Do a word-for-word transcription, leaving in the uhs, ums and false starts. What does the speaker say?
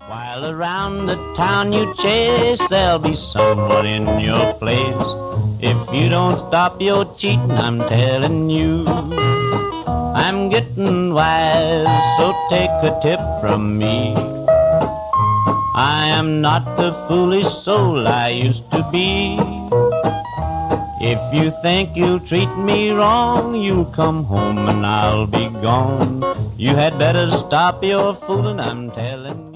While around the town you chase, there'll be someone in your place. If you don't stop your cheating, I'm telling you, I'm getting wise, so take a tip from me. I am not the foolish soul I used to be. If you think you'll treat me wrong, you'll come home and I'll be gone. You had better stop your fooling, I'm telling you.